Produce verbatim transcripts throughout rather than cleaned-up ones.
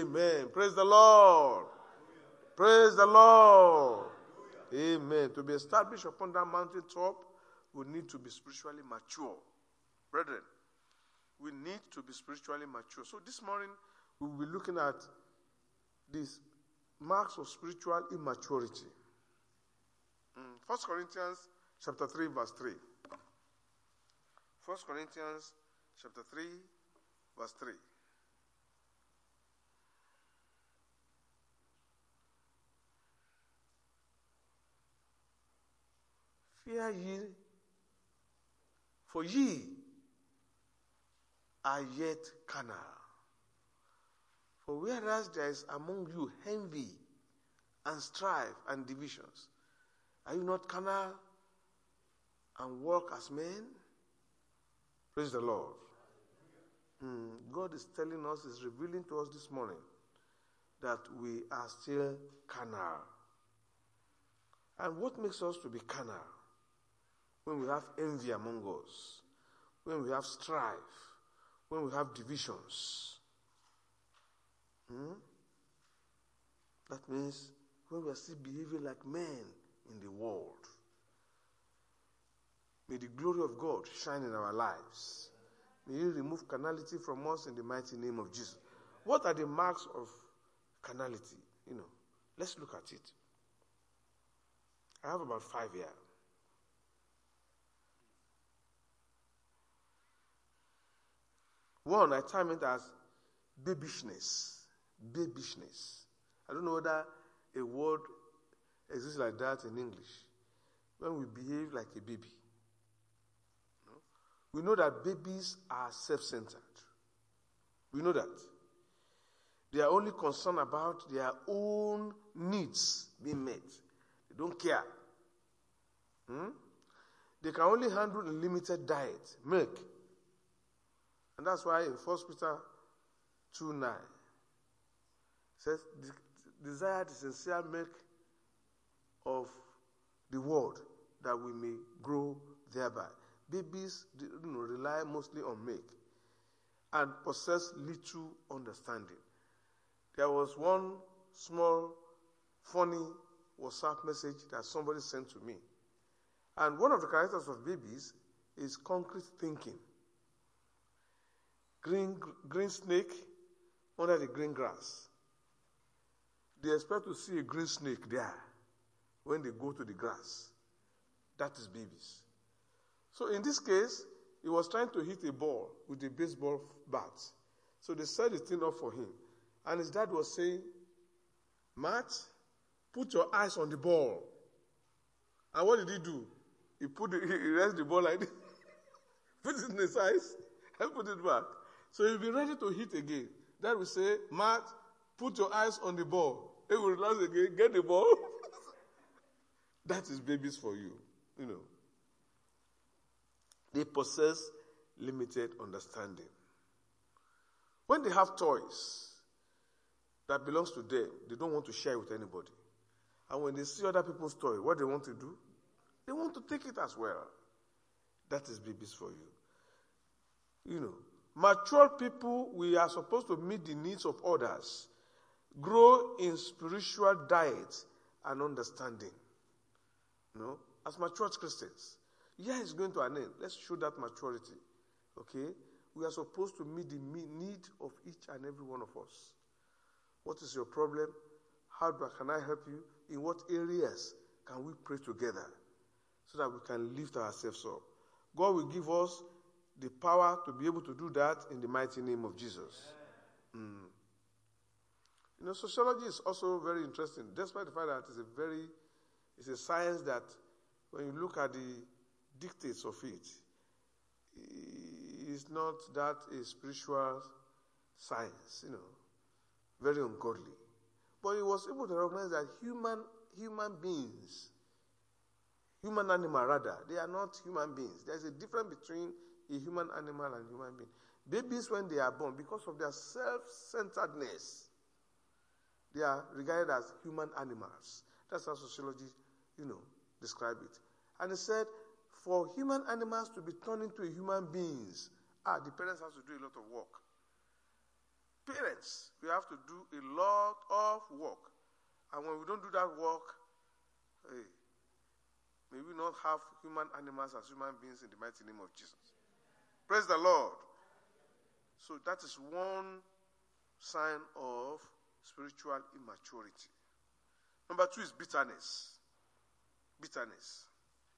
Amen. Praise the Lord. Praise the Lord. Amen. To be established upon that mountaintop, we need to be spiritually mature. Brethren, we need to be spiritually mature. So this morning, we will be looking at these marks of spiritual immaturity. First Corinthians chapter three, verse three. First Corinthians chapter three, verse three. Fear ye, for ye are yet carnal. For whereas there is among you envy and strife and divisions, are you not carnal and walk as men? Praise the Lord. Mm, God is telling us, is revealing to us this morning that we are still carnal. And what makes us to be carnal? When we have envy among us, when we have strife, when we have divisions. Hmm? That means when we are still behaving like men in the world. May the glory of God shine in our lives. May He remove carnality from us in the mighty name of Jesus. What are the marks of carnality? You know, let's look at it. I have about five here. One, I term it as babishness. Babishness. I don't know whether a word exists like that in English. When we behave like a baby. No? We know that babies are self-centered. We know that. They are only concerned about their own needs being met. They don't care. Hmm? They can only handle a limited diet, milk. And that's why in First Peter two nine it says, desire the sincere milk of the word that we may grow thereby. Babies you know, rely mostly on milk and possess little understanding. There was one small, funny WhatsApp message that somebody sent to me. And one of the characters of babies is concrete thinking. Green, green snake under the green grass. They expect to see a green snake there when they go to the grass. That is babies. So in this case, he was trying to hit a ball with a baseball bat. So they set the thing up for him. And his dad was saying, Matt, put your eyes on the ball. And what did he do? He put the, he raised the ball like this, put it in his eyes, and put it back. So he'll be ready to hit again. That will say, Matt, put your eyes on the ball. He will relax again, get the ball. That is babies for you, you know. They possess limited understanding. When they have toys that belongs to them, they don't want to share with anybody. And when they see other people's toys, what they want to do? They want to take it as well. That is babies for you. You know, mature people, we are supposed to meet the needs of others, grow in spiritual diet and understanding. You know, as mature Christians. Yeah, it's going to an end. Let's show that maturity. Okay? We are supposed to meet the need of each and every one of us. What is your problem? How do, can I help you? In what areas can we pray together so that we can lift ourselves up? God will give us the power to be able to do that in the mighty name of Jesus. Mm. You know, sociology is also very interesting, despite the fact that it's a very, it's a science that when you look at the dictates of it, it's not that a spiritual science, you know, very ungodly. But he was able to recognize that human human beings, human animal rather, they are not human beings. There's a difference between a human animal and human being. Babies, when they are born, because of their self-centeredness, they are regarded as human animals. That's how sociology, you know, describe it. And he said, for human animals to be turned into human beings, ah, the parents have to do a lot of work. Parents, we have to do a lot of work. And when we don't do that work, hey, may we not have human animals as human beings in the mighty name of Jesus. Praise the Lord. So that is one sign of spiritual immaturity. Number two is bitterness. Bitterness.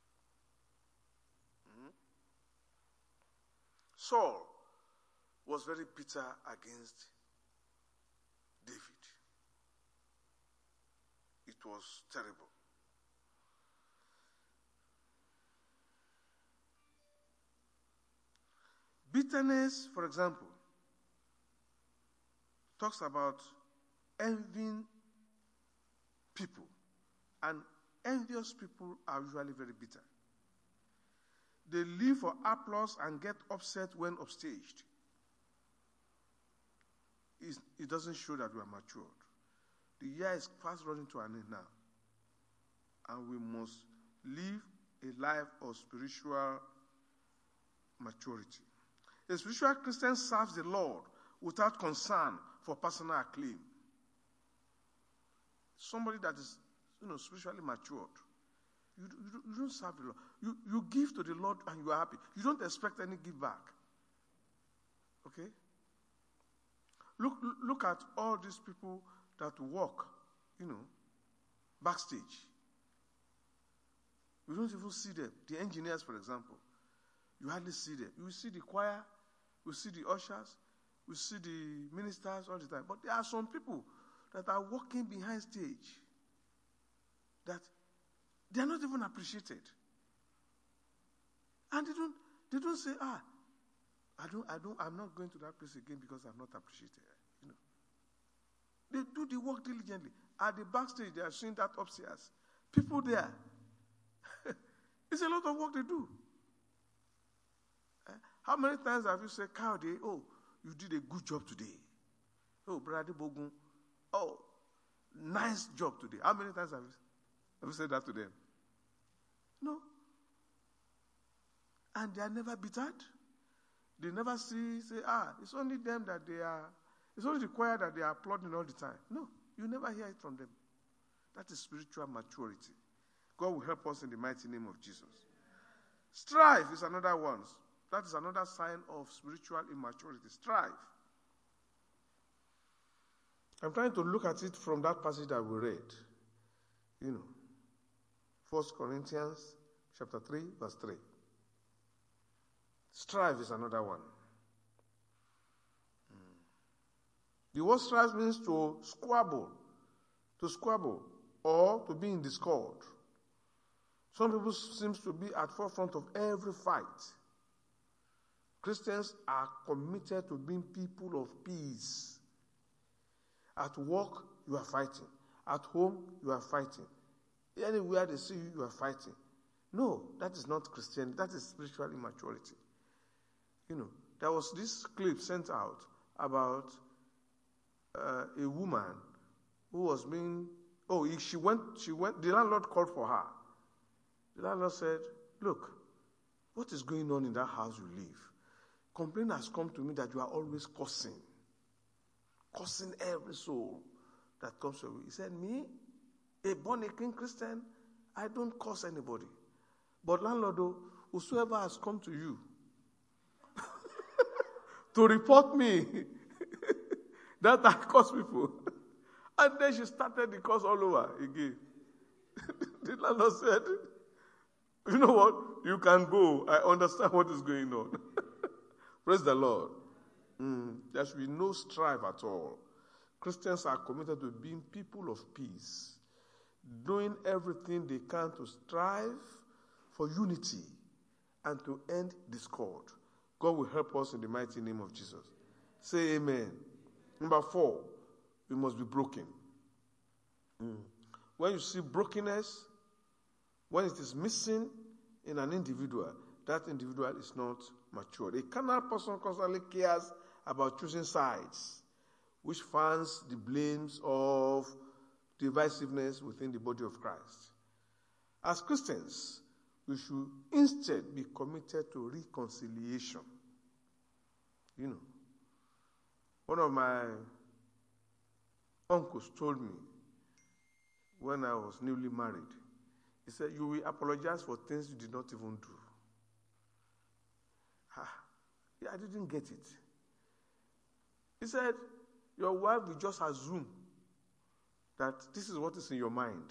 Mm-hmm. Saul was very bitter against David. It was terrible. Bitterness, for example, talks about envying people. And envious people are usually very bitter. They live for applause and get upset when upstaged. It's, it doesn't show that we are matured. The year is fast running to an end now. And we must live a life of spiritual maturity. A spiritual Christian serves the Lord without concern for personal acclaim. Somebody that is, you know, spiritually matured. You, you, you don't serve the Lord. You, you give to the Lord and you are happy. You don't expect any give back. Okay? Look, look at all these people that walk, you know, backstage. You don't even see them. The engineers, for example, you hardly see them. You see the choir, you see the ushers, you see the ministers all the time. But there are some people that are walking behind stage that they are not even appreciated. And they don't, they don't say, ah, I don't, I don't, I'm not going to that place again because I'm not appreciated. You know, they do the work diligently. At the backstage, they are seeing that upstairs. People there, it's a lot of work they do. Uh, how many times have you said, Kaude, oh, you did a good job today. Oh, Brother Bogun, oh, nice job today. How many times have you, have you said that to them? No. And they are never bittered. They never see, say, ah, it's only them that they are, it's only the choir that they are applauding all the time. No, you never hear it from them. That is spiritual maturity. God will help us in the mighty name of Jesus. Strife is another one. That is another sign of spiritual immaturity. Strife. I'm trying to look at it from that passage that we read. You know, First Corinthians chapter three, verse three. Strife is another one. The word strife means to squabble, to squabble, or to be in discord. Some people seem to be at forefront of every fight. Christians are committed to being people of peace. At work, you are fighting. At home, you are fighting. Anywhere they see you, you are fighting. No, that is not Christianity. That is spiritual immaturity. You know, there was this clip sent out about uh, a woman who was being, oh, she went, she went, the landlord called for her. The landlord said, look, what is going on in that house you live? Complaint has come to me that you are always cursing. Cursing every soul that comes to you. He said, me, a born-again Christian, I don't curse anybody. But landlord, whosoever has come to you to report me that I curse people. And then she started the curse all over again. The landlord said, you know what? You can go. I understand what is going on. Praise the Lord. Mm, there should be no strife at all. Christians are committed to being people of peace, doing everything they can to strive for unity and to end discord. God will help us in the mighty name of Jesus. Say amen. Number four, we must be broken. Mm. When you see brokenness, when it is missing in an individual, that individual is not matured. A carnal person constantly cares about choosing sides, which fans the blames of divisiveness within the body of Christ. As Christians, we should instead be committed to reconciliation. You know, One of my uncles told me when I was newly married, he said, you will apologize for things you did not even do. Ah, yeah, I didn't get it. He said, your wife will just assume that this is what is in your mind.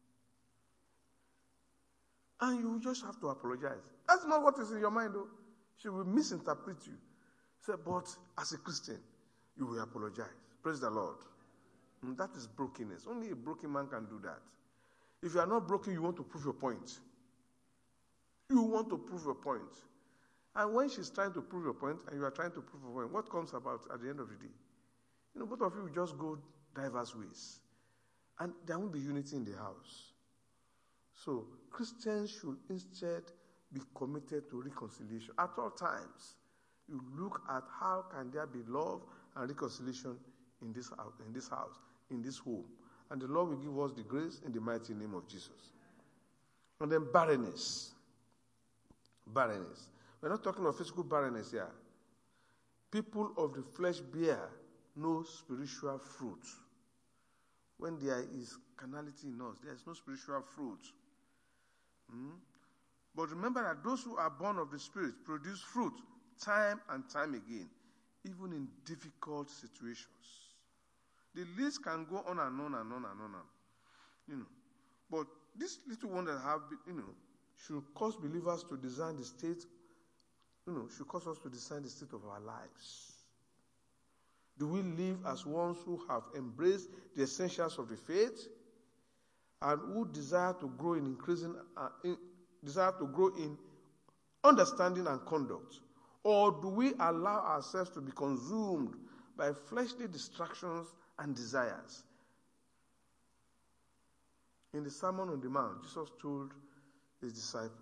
And you just have to apologize. That's not what is in your mind, though. She will misinterpret you. Say, but as a Christian, you will apologize. Praise the Lord. And that is brokenness. Only a broken man can do that. If you are not broken, you want to prove your point. You want to prove your point. And when she's trying to prove your point, and you are trying to prove your point, what comes about at the end of the day? You know, both of you will just go diverse ways. And there won't be unity in the house. So, Christians should instead be committed to reconciliation. At all times, you look at how can there be love and reconciliation in this house, in this house, in this home. And the Lord will give us the grace in the mighty name of Jesus. And then barrenness. Barrenness. We're not talking of physical barrenness here. People of the flesh bear no spiritual fruit. When there is carnality in us, there is no spiritual fruit. Hmm? But remember that those who are born of the Spirit produce fruit time and time again, even in difficult situations. The list can go on and on and on and on. And, you know, but this little one that have, you know, should cause believers to design the state, you know, should cause us to design the state of our lives. Do we live as ones who have embraced the essentials of the faith and who desire to grow in increasing, uh, in, desire to grow in understanding and conduct? Or do we allow ourselves to be consumed by fleshly distractions and desires? In the Sermon on the Mount, Jesus told his disciples,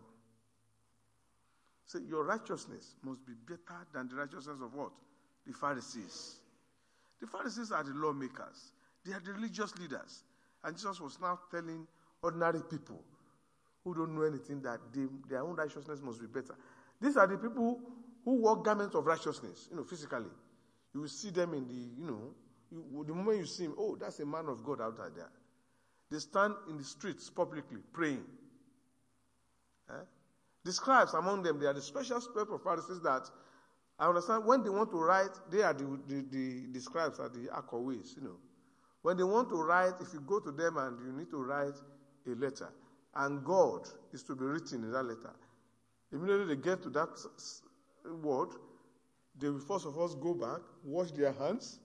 say, your righteousness must be better than the righteousness of what? The Pharisees. The Pharisees are the lawmakers. They are the religious leaders. And Jesus was now telling ordinary people who don't know anything that they, their own righteousness must be better. These are the people who wear garments of righteousness, you know, physically. You will see them in the, you know, you, the moment you see him, oh, that's a man of God out there. They stand in the streets publicly praying. Eh? The scribes among them, they are the special spirit of Pharisees that I understand when they want to write, they are the, the, the, the scribes are the Akaways, you know. When they want to write, if you go to them and you need to write a letter, and God is to be written in that letter, immediately they get to that word, they will first of all go back, wash their hands,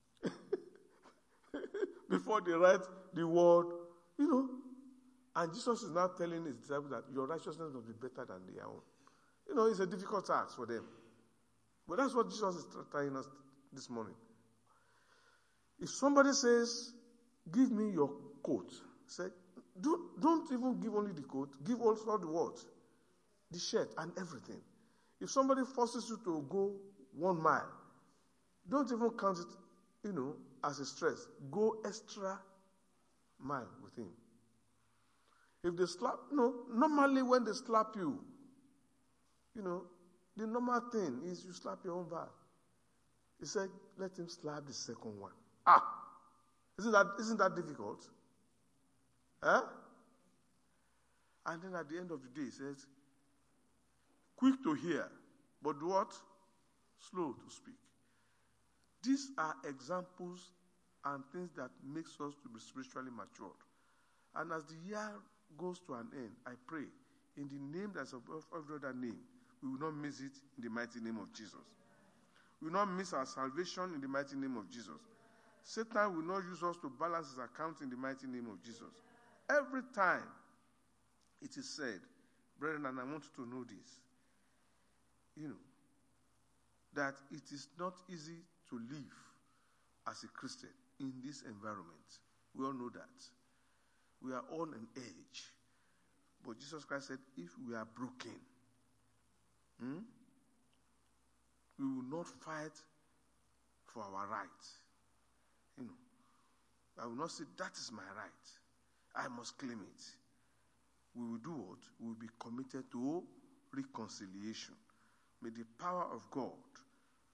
before they write the word, you know. And Jesus is now telling his disciples that your righteousness must be better than their own. You know, it's a difficult task for them. But that's what Jesus is telling us this morning. If somebody says, give me your coat, say, don't, don't even give only the coat, give also the what? The shirt and everything. If somebody forces you to go one mile, don't even count it, you know, as a stress. Go extra mile with him. If they slap, you know, normally when they slap you, you know, the normal thing is you slap your own back. He said, let him slap the second one. Ah! Isn't that, isn't that difficult? Eh? And then at the end of the day, he says, quick to hear, but what? Slow to speak. These are examples and things that makes us to be spiritually matured. And as the year goes to an end, I pray, in the name that's above every other name, we will not miss it in the mighty name of Jesus. We will not miss our salvation in the mighty name of Jesus. Satan will not use us to balance his account in the mighty name of Jesus. Every time it is said, brethren, and I want you to know this, you know, that it is not easy to live as a Christian in this environment. We all know that. We are all on edge. But Jesus Christ said, if we are broken, hmm, we will not fight for our right. You know, I will not say, that is my right. I must claim it. We will do what? We will be committed to reconciliation. May the power of God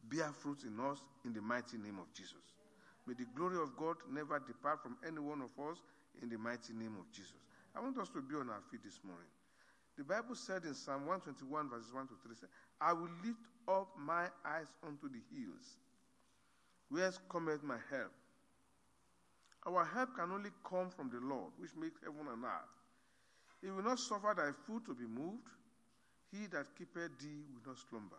bear fruit in us in the mighty name of Jesus. May the glory of God never depart from any one of us in the mighty name of Jesus. I want us to be on our feet this morning. The Bible said in Psalm one twenty-one, verses one to three, I will lift up my eyes unto the hills. Whence cometh my help? Our help can only come from the Lord, which makes heaven and earth. He will not suffer thy foot to be moved. He that keepeth thee will not slumber.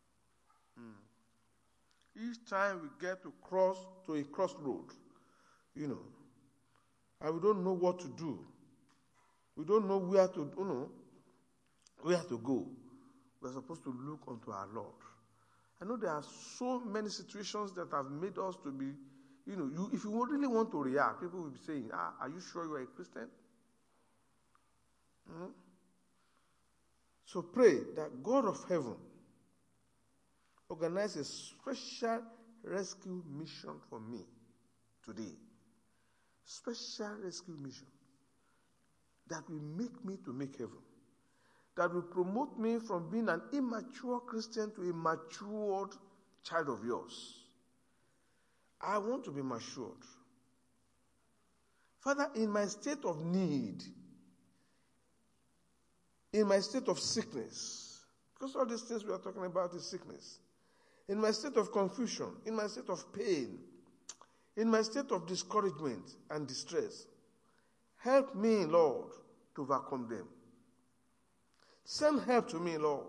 Mm. Each time we get to cross to a crossroad, you know, and we don't know what to do. We don't know where to, you know, where to go. We're supposed to look unto our Lord. I know there are so many situations that have made us to be, you know, you, if you really want to react, people will be saying, ah, are you sure you are a Christian? Hmm? So pray that God of heaven organize a special rescue mission for me today. Special rescue mission that will make me to make heaven. That will promote me from being an immature Christian to a matured child of yours. I want to be matured. Father, in my state of need, in my state of sickness, because all these things we are talking about is sickness, in my state of confusion, in my state of pain, in my state of discouragement and distress, help me, Lord, to overcome them. Send help to me, Lord.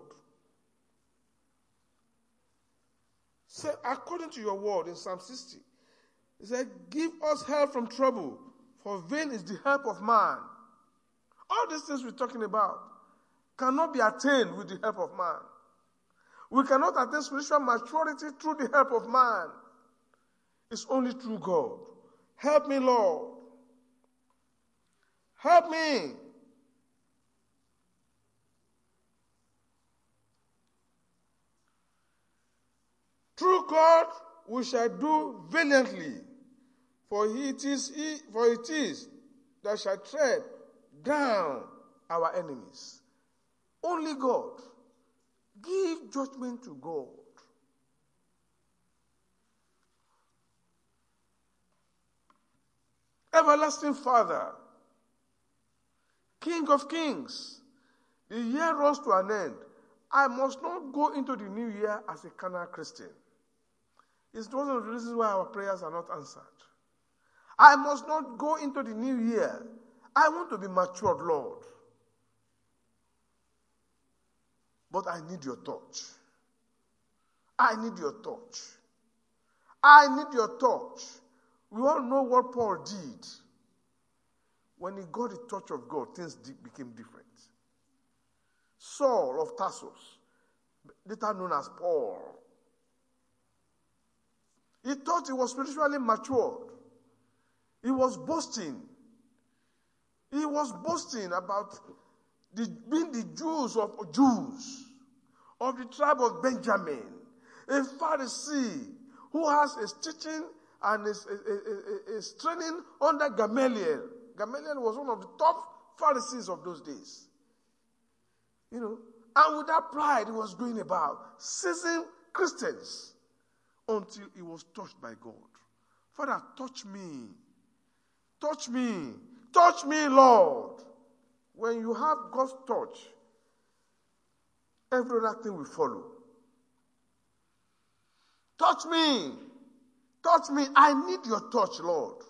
Say, according to your word in Psalm sixty, it said, give us help from trouble, for vain is the help of man. All these things we're talking about cannot be attained with the help of man. We cannot attain spiritual maturity through the help of man. It's only through God. Help me, Lord. Help me. Through God we shall do valiantly, for it is he, for it is that shall tread down our enemies. Only God. Give judgment to God. Everlasting Father, King of kings, the year runs to an end. I must not go into the new year as a carnal Christian. It's one of the reasons why our prayers are not answered. I must not go into the new year. I want to be matured, Lord. But I need your touch. I need your touch. I need your touch. We all know what Paul did. When he got the touch of God, things became different. Saul of Tarsus, later known as Paul, he thought he was spiritually matured. He was boasting. He was boasting about the, being the Jews of Jews, of the tribe of Benjamin, a Pharisee who has his teaching and his, his, his training under Gamaliel. Gamaliel was one of the top Pharisees of those days. You know, and with that pride he was going about, seizing Christians until he was touched by God. Father, touch me. Touch me. Touch me, Lord. When you have God's touch, every other thing will follow. Touch me. Touch me. I need your touch, Lord.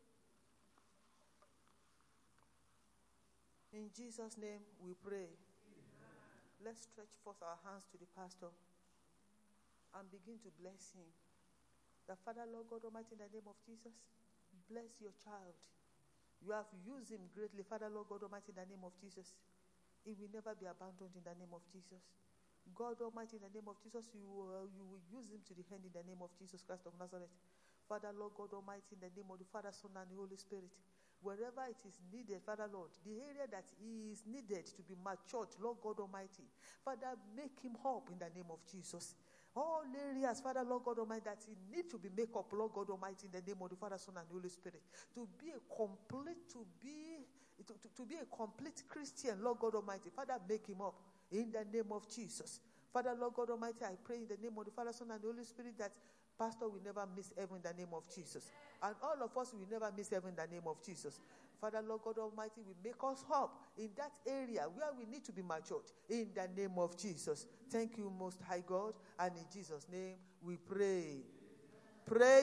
In Jesus' name we pray. Amen. Let's stretch forth our hands to the pastor and begin to bless him. The Father, Lord God Almighty, in the name of Jesus, bless your child. You have used him greatly, Father, Lord God Almighty, in the name of Jesus. He will never be abandoned in the name of Jesus. God Almighty, in the name of Jesus, you will, you will use him to the end in the name of Jesus Christ of Nazareth. Father, Lord God Almighty, in the name of the Father, Son, and the Holy Spirit, wherever it is needed, Father, Lord, the area that he is needed to be matured, Lord God Almighty, Father, make him up in the name of Jesus. All areas, Father, Lord God Almighty, that he need to be made up, Lord God Almighty, in the name of the Father, Son, and the Holy Spirit, to be a complete, to be, to, to, to be a complete Christian, Lord God Almighty. Father, make him up in the name of Jesus. Father, Lord God Almighty, I pray in the name of the Father, Son, and the Holy Spirit that Pastor will never miss heaven in the name of Jesus. And all of us will never miss heaven in the name of Jesus. Father, Lord God Almighty, will make us up in that area where we need to be matured in the name of Jesus. Thank you, Most High God. And in Jesus' name we pray. Pray.